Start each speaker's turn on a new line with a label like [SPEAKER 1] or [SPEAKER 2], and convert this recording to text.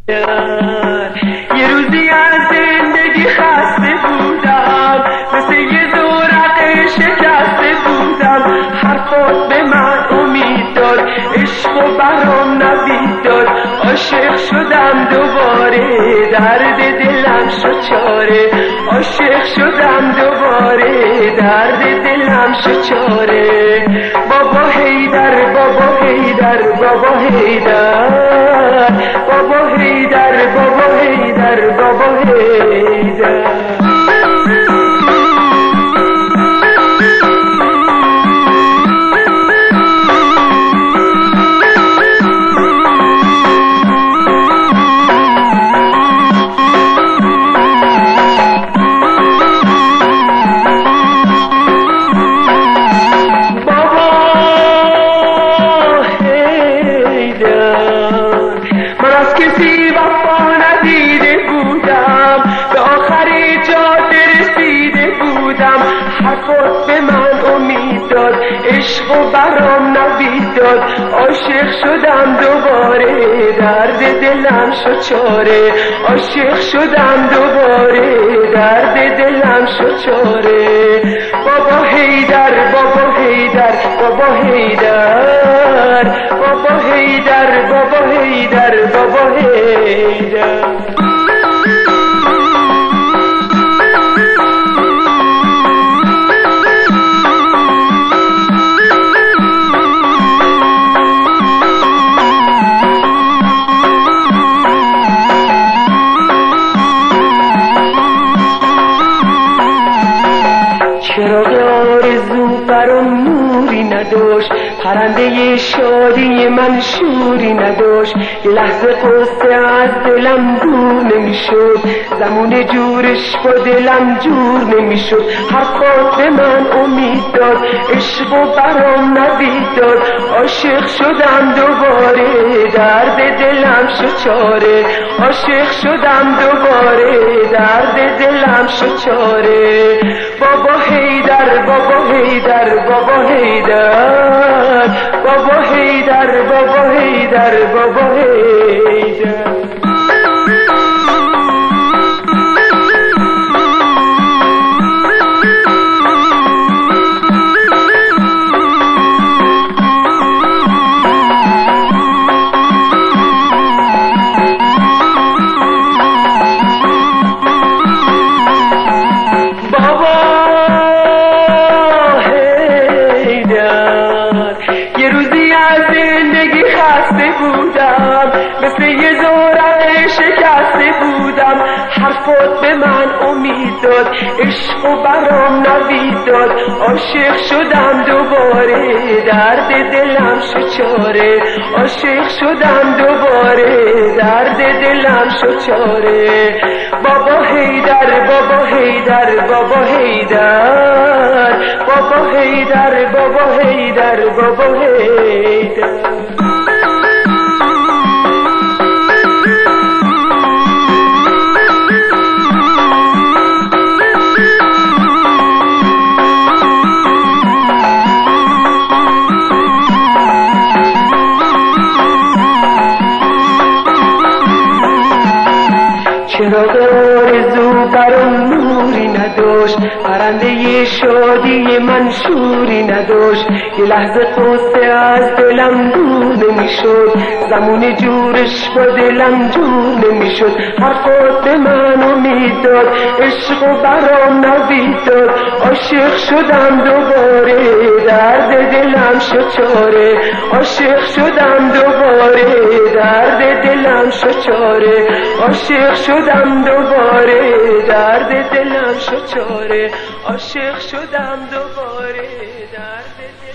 [SPEAKER 1] یه روزی از زندگی خسته بودم، مثل یه زورق شکسته بودم. حرفات به من امید داد، عشق و برام نوید داد. عاشق شدم دوباره، درد دلم شد چاره. عاشق شدم دوباره، درد دلم شد چاره. بابا حیدر، بابا حیدر، بابا حیدر، بابا حیدر، بابا حیدر، بابا حیدر. کسی وفا ندیده بودم، به آخری جاده رسیده بودم. حرفات به من امید داد، عشق و برام نوید داد. عاشق شدم دوباره، درد دلم شد چاره. عاشق شدم دوباره، درد دلم شد چاره. بابا حیدر، بابا حیدر، بابا حیدر، بابا حیدر، بابا حیدر، بابا حیدر. چراغ آرزو برام نوری نداشت، پرنده شادی من شوری نداشت. یه لحظه قصه از دلم دور نمیشد، زمان جورش با دلم جور نمیشد. حرفات به من امید داد، عشق و برام نوید داد. عاشق شدم دوباره، درد دلم شد چاره. عاشق شدم دوباره، درد دلم شد چاره. بابا حیدر، بابا حیدر، بابا حیدر، بابا حیدر، بابا حیدر، بابا حیدر. یه روزی از زندگی خسته بودم، مثل یه زورق شکسته بودم. حرفات به من امید داد، عشق و برام نوید داد. عاشق شدم دوباره، درد دلم شد چاره. عاشق شدم دوباره، درد دلم شد چاره. بابا حیدر، بابا حیدر، بابا حیدر، بابا حیدر، بابا حیدر، بابا حیدر. چراغ آرزو برام نوری نداشت، پرنده شادی من شوری نداشت. یه لحظه قصه از دلم دور نمیشد، زمان جورش با دلم جور نمیشد. حرفات به من امید داد، عشق و برام نوید داد. عاشق شدم دوباره، درد دلم شد چاره. عاشق شدم دوباره، درد دلم شد چاره. عاشق شدم دوباره، درد دلم شد چاره. عاشق شدم دوباره، درد دلم